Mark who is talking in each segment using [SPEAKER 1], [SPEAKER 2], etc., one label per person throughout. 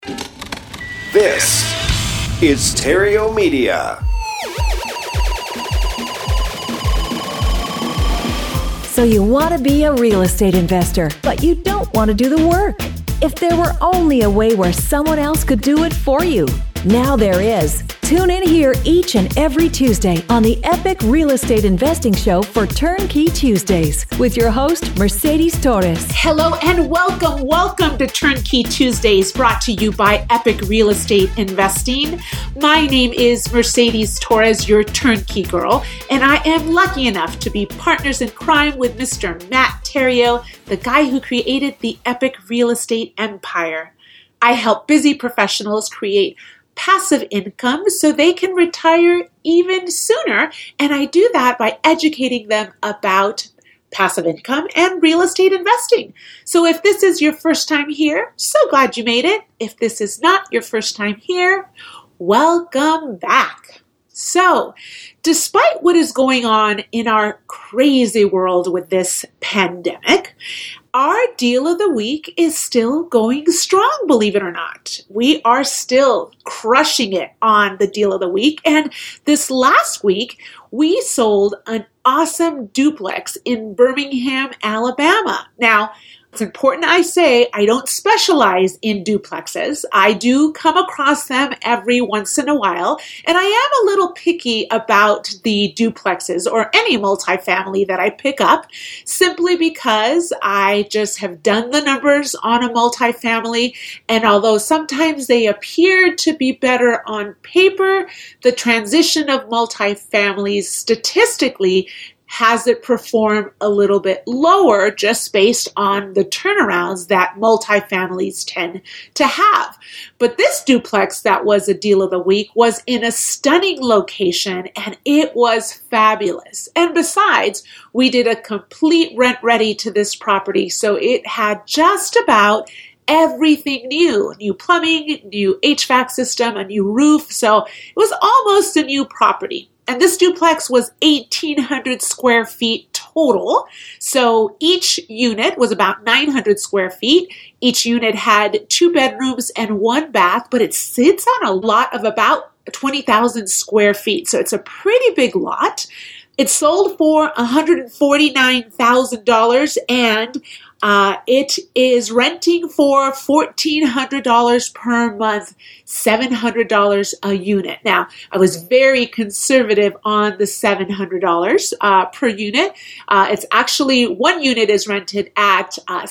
[SPEAKER 1] This is Terrio Media.
[SPEAKER 2] So you want to be a real estate investor, but you don't want to do the work. If there were only a way where someone else could do it for you. Now there is. Tune in here each and every Tuesday on the Epic Real Estate Investing Show for Turnkey Tuesdays with your host, Mercedes Torres.
[SPEAKER 3] Hello and welcome to Turnkey Tuesdays, brought to you by Epic Real Estate Investing. My name is Mercedes Torres, your turnkey girl, and I am lucky enough to be partners in crime with Mr. Matt Terrio, the guy who created the Epic Real Estate Empire. I help busy professionals create passive income so they can retire even sooner. And I do that by educating them about passive income and real estate investing. So if this is your first time here, so glad you made it. If this is not your first time here, welcome back. So, despite what is going on in our crazy world with this pandemic, our deal of the week is still going strong, believe it or not. We are still crushing it on the deal of the week. And this last week, we sold an awesome duplex in Birmingham, Alabama. Now, it's important I say I don't specialize in duplexes. I do come across them every once in a while, and I am a little picky about the duplexes or any multifamily that I pick up, simply because I just have done the numbers on a multifamily, and although sometimes they appear to be better on paper, the transition of multifamilies statistically has it perform a little bit lower just based on the turnarounds that multifamilies tend to have. But this duplex that was a deal of the week was in a stunning location and it was fabulous. And besides, we did a complete rent ready to this property, so it had just about everything new plumbing, new HVAC system, a new roof. So it was almost a new property. And this duplex was 1,800 square feet total. So each unit was about 900 square feet. Each unit had 2 bedrooms and 1 bath, but it sits on a lot of about 20,000 square feet. So it's a pretty big lot. It sold for $149,000 and it is renting for $1,400 per month, $700 a unit. Now, I was very conservative on the $700 per unit. It's actually, one unit is rented at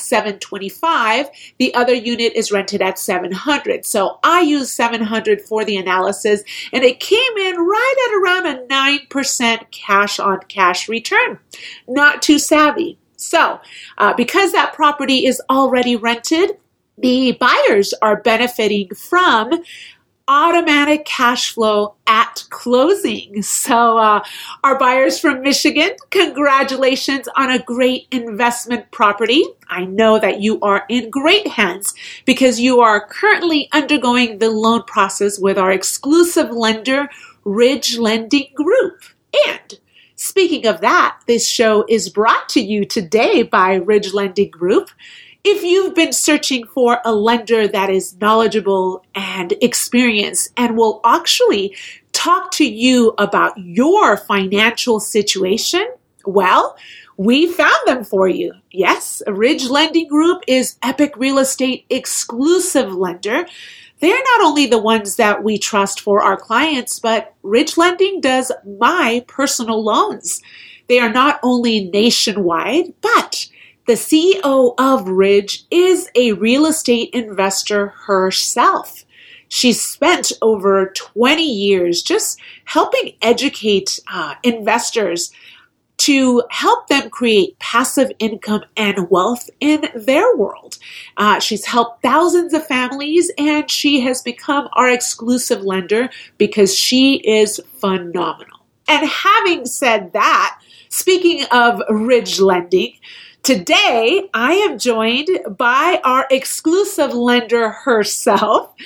[SPEAKER 3] $725. The other unit is rented at $700. So I used $700 for the analysis, and it came in right at around a 9% cash-on-cash return. Not too savvy. So, because that property is already rented, the buyers are benefiting from automatic cash flow at closing. So, our buyers from Michigan, congratulations on a great investment property. I know that you are in great hands because you are currently undergoing the loan process with our exclusive lender, Ridge Lending Group. And speaking of that, this show is brought to you today by Ridge Lending Group. If you've been searching for a lender that is knowledgeable and experienced and will actually talk to you about your financial situation, well, we found them for you. Yes, Ridge Lending Group is Epic Real Estate exclusive lender. They're not only the ones that we trust for our clients, but Ridge Lending does my personal loans. They are not only nationwide, but the CEO of Ridge is a real estate investor herself. She's spent over 20 years just helping educate investors to help them create passive income and wealth in their world. She's helped thousands of families, and she has become our exclusive lender because she is phenomenal. And having said that, speaking of Ridge Lending, today I am joined by our exclusive lender herself,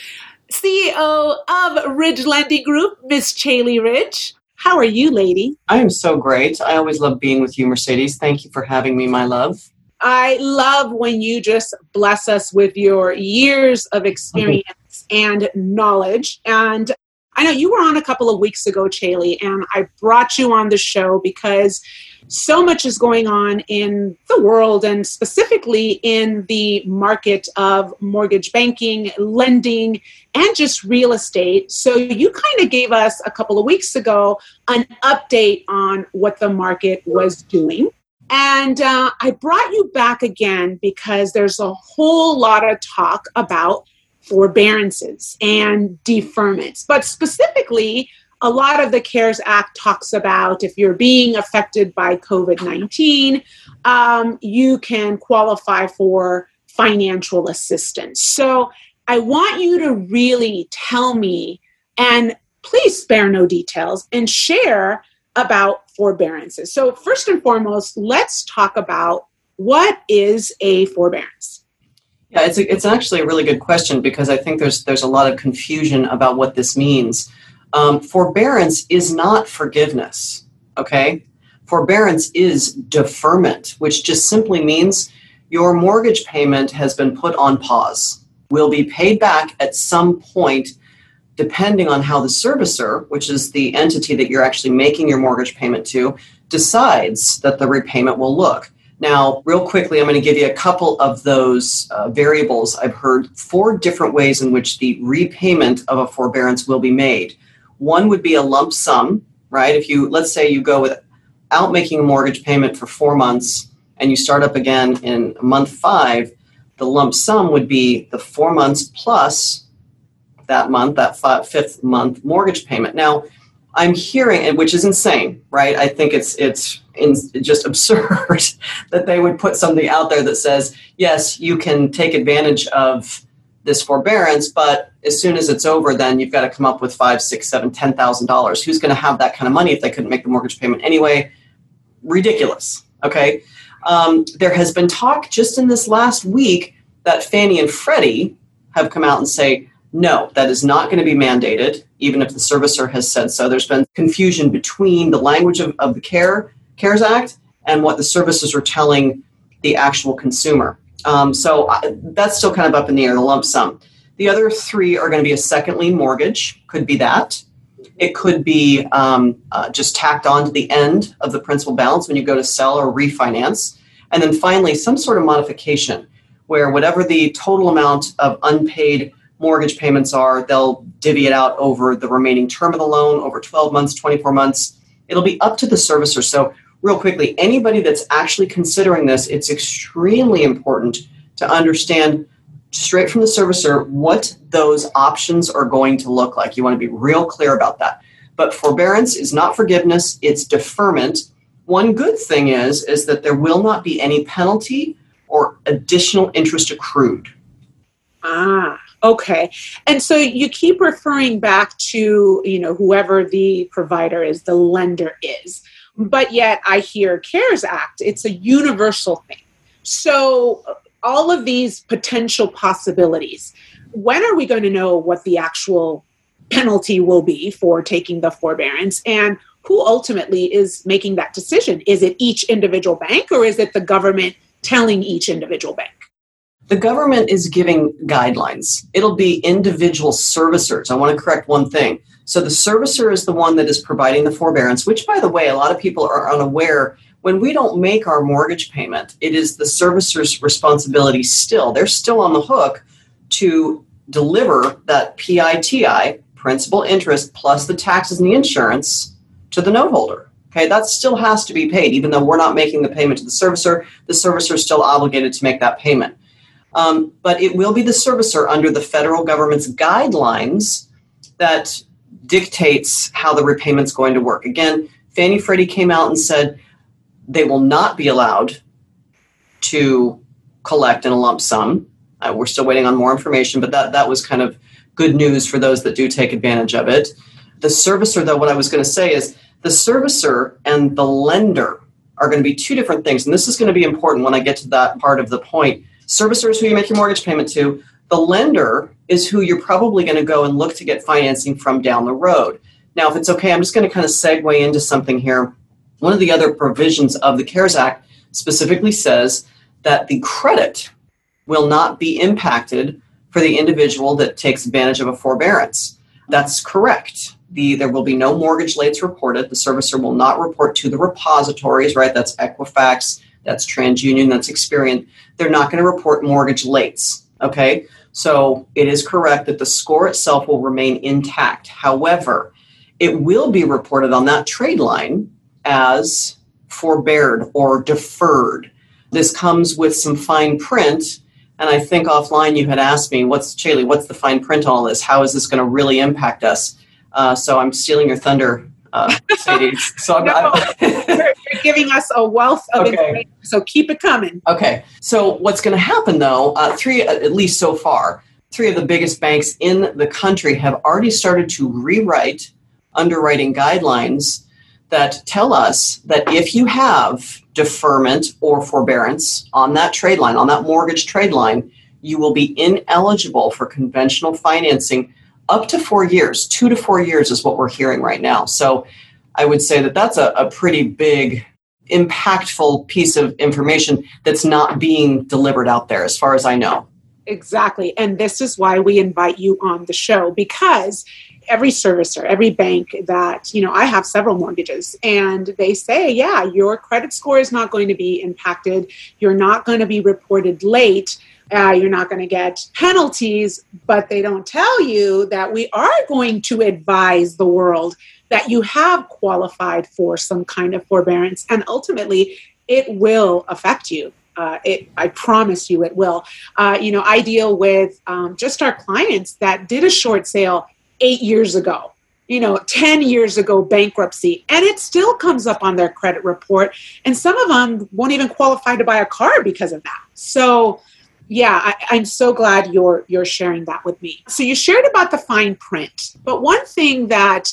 [SPEAKER 3] CEO of Ridge Lending Group, Miss Chaley Ridge. How are you, lady?
[SPEAKER 4] I am so great. I always love being with you, Mercedes. Thank you for having me, my love.
[SPEAKER 3] I love when you just bless us with your years of experience experience and knowledge. And I know you were on a couple of weeks ago, Chaley, and I brought you on the show because so much is going on in the world and specifically in the market of mortgage banking, lending, and just real estate. So you kind of gave us a couple of weeks ago an update on what the market was doing. And I brought you back again because there's a whole lot of talk about forbearances and deferments, but specifically, a lot of the CARES Act talks about if you're being affected by COVID-19, you can qualify for financial assistance. So I want you to really tell me, and please spare no details, and share about forbearances. So first and foremost, let's talk about what is a forbearance?
[SPEAKER 4] Yeah, it's actually a really good question because I think there's a lot of confusion about what this means. Forbearance is not forgiveness, okay? Forbearance is deferment, which just simply means your mortgage payment has been put on pause, will be paid back at some point depending on how the servicer, which is the entity that you're actually making your mortgage payment to, decides that the repayment will look. Now, real quickly, I'm going to give you a couple of those variables. I've heard 4 different ways in which the repayment of a forbearance will be made. One would be a lump sum, right? If you, let's say you go without making a mortgage payment for 4 months and you start up again in month 5, the lump sum would be the 4 months plus that month, that 5th month mortgage payment. Now, I'm hearing, which is insane, right? I think it's just absurd that they would put something out there that says, yes, you can take advantage of this forbearance, but as soon as it's over, then you've got to come up with $5,000, $6,000, $7,000, $10,000. Who's going to have that kind of money if they couldn't make the mortgage payment anyway? Ridiculous. Okay. There has been talk just in this last week that Fannie and Freddie have come out and say, no, that is not going to be mandated, even if the servicer has said so. There's been confusion between the language of the CARES Act and what the servicers are telling the actual consumer. So that's still kind of up in the air, the lump sum. The other 3 are going to be a second lien mortgage, could be that. It could be just tacked on to the end of the principal balance when you go to sell or refinance. And then finally, some sort of modification where whatever the total amount of unpaid mortgage payments are, they'll divvy it out over the remaining term of the loan, over 12 months, 24 months. It'll be up to the servicer. So real quickly, anybody that's actually considering this, it's extremely important to understand straight from the servicer what those options are going to look like. You want to be real clear about that. But forbearance is not forgiveness, it's deferment. One good thing is that there will not be any penalty or additional interest accrued.
[SPEAKER 3] Okay. And so you keep referring back to, whoever the provider is, the lender is. But yet I hear CARES Act, it's a universal thing. So all of these potential possibilities, when are we going to know what the actual penalty will be for taking the forbearance? And who ultimately is making that decision? Is it each individual bank or is it the government telling each individual bank?
[SPEAKER 4] The government is giving guidelines. It'll be individual servicers. I want to correct one thing. So the servicer is the one that is providing the forbearance, which, by the way, a lot of people are unaware. When we don't make our mortgage payment, it is the servicer's responsibility still. They're still on the hook to deliver that PITI, principal interest, plus the taxes and the insurance to the note holder. Okay, that still has to be paid. Even though we're not making the payment to the servicer is still obligated to make that payment. But it will be the servicer under the federal government's guidelines that dictates how the repayment's going to work. Again, Fannie Freddie came out and said they will not be allowed to collect in a lump sum. We're still waiting on more information, but that was kind of good news for those that do take advantage of it. The servicer, though, what I was going to say is the servicer and the lender are going to be 2 different things. And this is going to be important when I get to that part of the point. Servicer is who you make your mortgage payment to. The lender is who you're probably going to go and look to get financing from down the road. Now, if it's okay, I'm just going to kind of segue into something here. One of the other provisions of the CARES Act specifically says that the credit will not be impacted for the individual that takes advantage of a forbearance. That's correct. There will be no mortgage lates reported. The servicer will not report to the repositories, right? That's Equifax, that's TransUnion, that's Experian. They're not going to report mortgage lates, okay? So it is correct that the score itself will remain intact. However, it will be reported on that trade line as forbeared or deferred. This comes with some fine print. And I think offline you had asked me, what's the fine print on all this? How is this going to really impact us? So I'm stealing your thunder, Sadie. So
[SPEAKER 3] you're giving us a wealth of information, so keep it coming.
[SPEAKER 4] Okay. So what's going to happen, though, at least so far, three of the biggest banks in the country have already started to rewrite underwriting guidelines that tell us that if you have deferment or forbearance on that trade line, on that mortgage trade line, you will be ineligible for conventional financing up to 4 years. 2 to 4 years is what we're hearing right now. So I would say that that's a pretty big, impactful piece of information that's not being delivered out there, as far as I know.
[SPEAKER 3] Exactly. And this is why we invite you on the show, because every servicer, every bank that, I have several mortgages, and they say, yeah, your credit score is not going to be impacted. You're not going to be reported late. You're not going to get penalties, but they don't tell you that we are going to advise the world that you have qualified for some kind of forbearance, and ultimately it will affect you. I promise you it will. I deal with just our clients that did a short sale 8 years ago, 10 years ago, bankruptcy, and it still comes up on their credit report. And some of them won't even qualify to buy a car because of that. So yeah, I'm so glad you're sharing that with me. So you shared about the fine print, but one thing that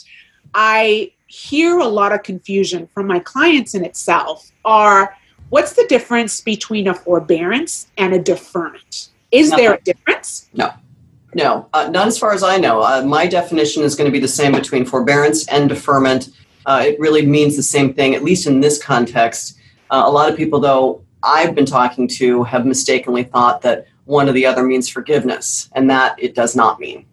[SPEAKER 3] I hear a lot of confusion from my clients in itself are, what's the difference between a forbearance and a deferment? Is there a difference?
[SPEAKER 4] No, not as far as I know. My definition is going to be the same between forbearance and deferment. It really means the same thing, at least in this context. A lot of people, though, I've been talking to have mistakenly thought that one or the other means forgiveness, and that it does not mean.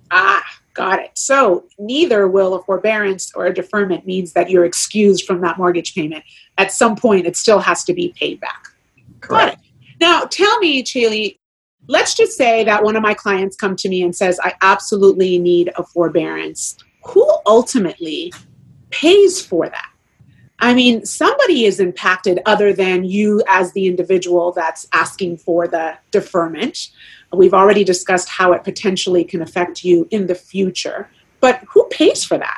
[SPEAKER 3] Got it. So neither will a forbearance or a deferment means that you're excused from that mortgage payment. At some point, it still has to be paid back.
[SPEAKER 4] Correct.
[SPEAKER 3] Got it. Now, tell me, Chaley, let's just say that one of my clients come to me and says, I absolutely need a forbearance. Who ultimately pays for that? I mean, somebody is impacted other than you as the individual that's asking for the deferment. We've already discussed how it potentially can affect you in the future. But who pays for that?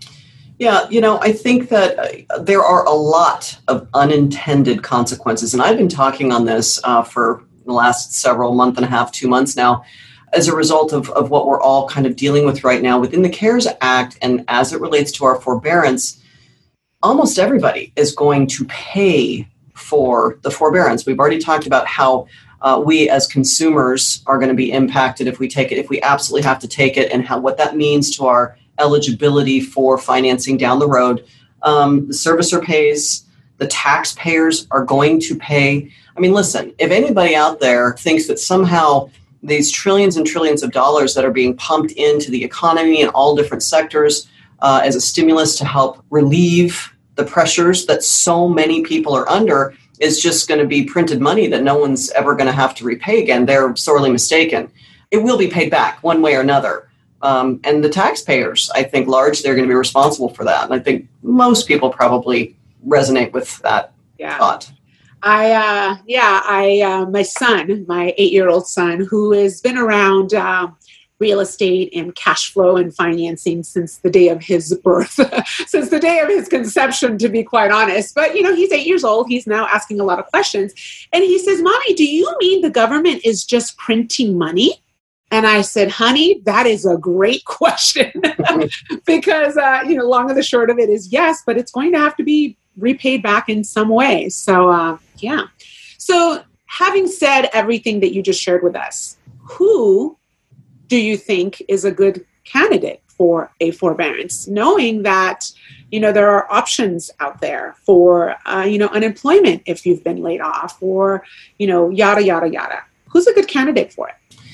[SPEAKER 4] Yeah, I think that there are a lot of unintended consequences. And I've been talking on this for the last several month and a half, 2 months now, as a result of what we're all kind of dealing with right now within the CARES Act. And as it relates to our forbearance, almost everybody is going to pay for the forbearance. We've already talked about how we as consumers are going to be impacted if we take it, if we absolutely have to take it, and what that means to our eligibility for financing down the road. The servicer pays, the taxpayers are going to pay. I mean, listen, if anybody out there thinks that somehow these trillions and trillions of dollars that are being pumped into the economy in all different sectors as a stimulus to help relieve the pressures that so many people are under is just going to be printed money that no one's ever going to have to repay again, they're sorely mistaken. It will be paid back one way or another. And the taxpayers, I think, they're going to be responsible for that. And I think most people probably resonate with that thought. My son, my 8-year-old son, who has been around real estate and cash flow and financing since the day of his birth, since the day of his conception, to be quite honest. But, he's 8 years old. He's now asking a lot of questions. And he says, Mommy, do you mean the government is just printing money? And I said, honey, that is a great question because, long and the short of it is yes, but it's going to have to be repaid back in some way. So, So having said everything that you just shared with us, who do you think is a good candidate for a forbearance, knowing that, there are options out there for, unemployment if you've been laid off or, yada, yada, yada? Who's a good candidate for it?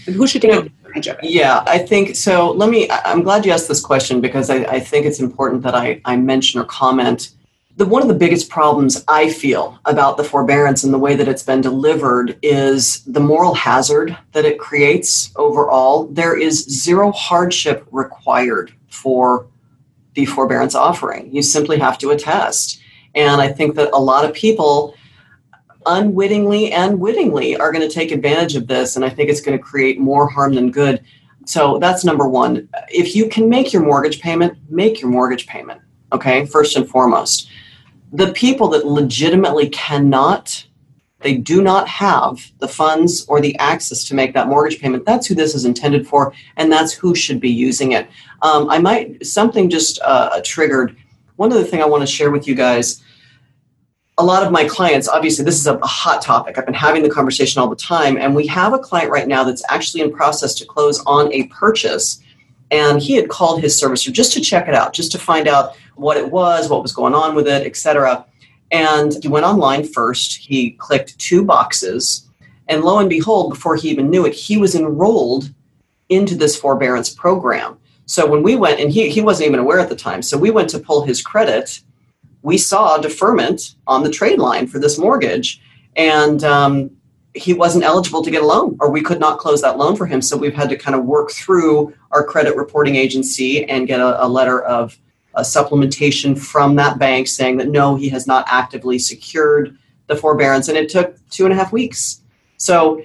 [SPEAKER 3] And who should take advantage of it?
[SPEAKER 4] Yeah, I think so. I'm glad you asked this question because I think it's important that I mention or comment. One of the biggest problems I feel about the forbearance and the way that it's been delivered is the moral hazard that it creates overall. There is zero hardship required for the forbearance offering. You simply have to attest. And I think that a lot of people unwittingly and wittingly are going to take advantage of this. And I think it's going to create more harm than good. So that's number one. If you can make your mortgage payment, make your mortgage payment. Okay, first and foremost. The people that legitimately cannot, they do not have the funds or the access to make that mortgage payment, that's who this is intended for, and that's who should be using it. Something just triggered. One other thing I want to share with you guys, a lot of my clients, obviously this is a hot topic. I've been having the conversation all the time, and we have a client right now that's actually in process to close on a purchase, and he had called his servicer just to check it out, just to find out what it was, what was going on with it, etc. And he went online first. He clicked 2 boxes. And lo and behold, before he even knew it, he was enrolled into this forbearance program. So when we went, and he wasn't even aware at the time, so we went to pull his credit, we saw deferment on the trade line for this mortgage. And he wasn't eligible to get a loan, or we could not close that loan for him. So we've had to kind of work through our credit reporting agency and get a letter of a supplementation from that bank saying that no, he has not actively secured the forbearance. And it took 2.5 weeks. So,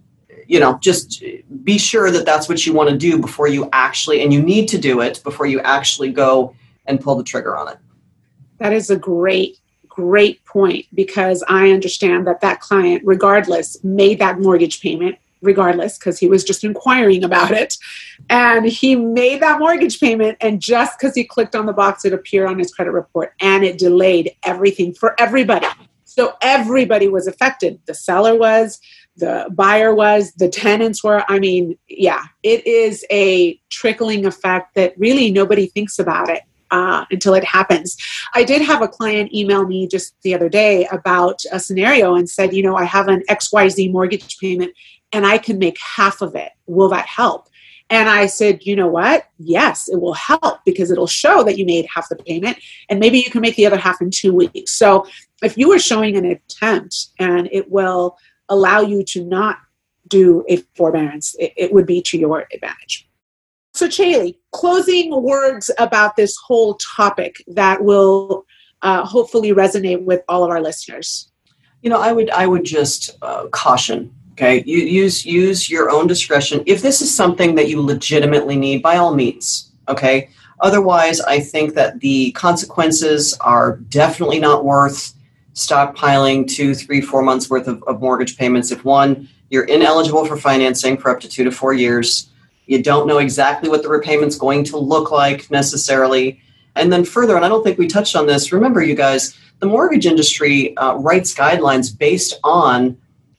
[SPEAKER 4] just be sure that that's what you want to do before you actually, and you need to do it before you actually go and pull the trigger on it.
[SPEAKER 3] That is a great point, because I understand that client, regardless, made that mortgage payment regardless, because he was just inquiring about it. And he made that mortgage payment, and just because he clicked on the box, it appeared on his credit report, and it delayed everything for everybody. So everybody was affected. The seller was, the buyer was, the tenants were. I mean, yeah, it is a trickling effect that really nobody thinks about it until it happens. I did have a client email me just the other day about a scenario and said, I have an XYZ mortgage payment and I can make half of it. Will that help? And I said, you know what? Yes, it will help, because it'll show that you made half the payment, and maybe you can make the other half in 2 weeks. So if you are showing an attempt, and it will allow you to not do a forbearance, it would be to your advantage. So Chaley, closing words about this whole topic that will hopefully resonate with all of our listeners.
[SPEAKER 4] I would just caution. Okay, you use your own discretion. If this is something that you legitimately need, by all means. Okay. Otherwise, I think that the consequences are definitely not worth stockpiling 2, 3, 4 months worth of mortgage payments. If one, you're ineligible for financing for up to 2 to 4 years, you don't know exactly what the repayment's going to look like necessarily. And then further, and I don't think we touched on this, remember you guys, the mortgage industry writes guidelines based on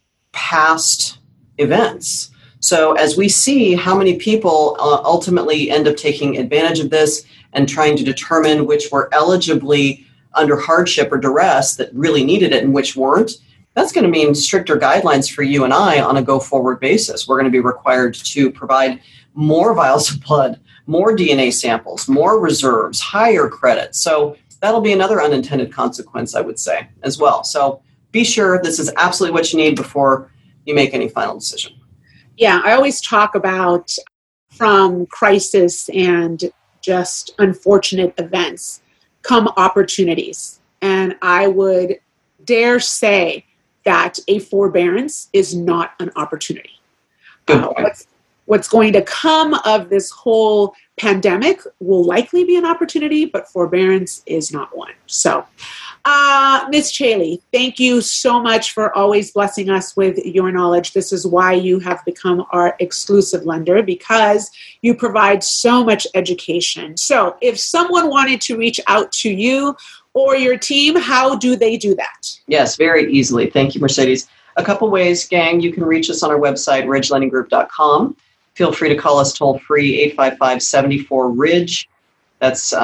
[SPEAKER 4] past events. So as we see how many people ultimately end up taking advantage of this and trying to determine which were eligibly under hardship or duress that really needed it and which weren't, that's going to mean stricter guidelines for you and I on a go-forward basis. We're going to be required to provide more vials of blood, more DNA samples, more reserves, higher credit. So that'll be another unintended consequence, I would say, as well. So be sure this is absolutely what you need before you make any final decision.
[SPEAKER 3] Yeah, I always talk about from crisis and just unfortunate events come opportunities. And I would dare say that a forbearance is not an opportunity. What's going to come of this whole pandemic will likely be an opportunity, but forbearance is not one. So, Ms. Chaley, thank you so much for always blessing us with your knowledge. This is why you have become our exclusive lender, because you provide so much education. So if someone wanted to reach out to you or your team, how do they do that?
[SPEAKER 4] Yes, very easily. Thank you, Mercedes. A couple ways, gang. You can reach us on our website, ridgelendinggroup.com. Feel free to call us toll-free, 855-74-RIDGE. That's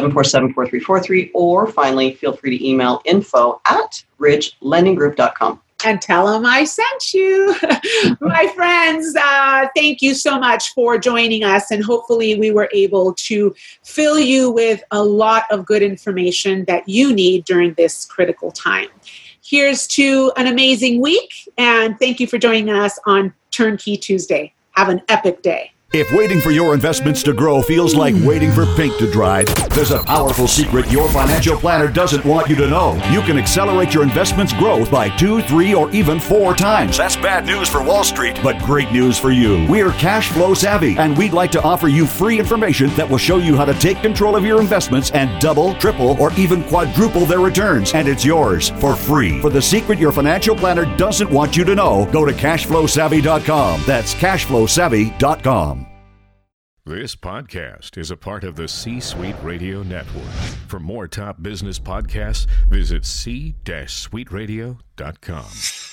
[SPEAKER 4] 855-747-4343. Or finally, feel free to email info@ridgelendinggroup.com.
[SPEAKER 3] And tell them I sent you. My friends, thank you so much for joining us. And hopefully we were able to fill you with a lot of good information that you need during this critical time. Here's to an amazing week. And thank you for joining us on Turnkey Tuesday. Have an epic day.
[SPEAKER 5] If waiting for your investments to grow feels like waiting for paint to dry, there's a powerful secret your financial planner doesn't want you to know. You can accelerate your investments' growth by 2, 3, or even 4 times. That's bad news for Wall Street, but great news for you. We're cash flow savvy, and we'd like to offer you free information that will show you how to take control of your investments and double, triple, or even quadruple their returns. And it's yours for free. For the secret your financial planner doesn't want you to know, go to cashflowsavvy.com. That's cashflowsavvy.com.
[SPEAKER 6] This podcast is a part of the C-Suite Radio Network. For more top business podcasts, visit c-suiteradio.com.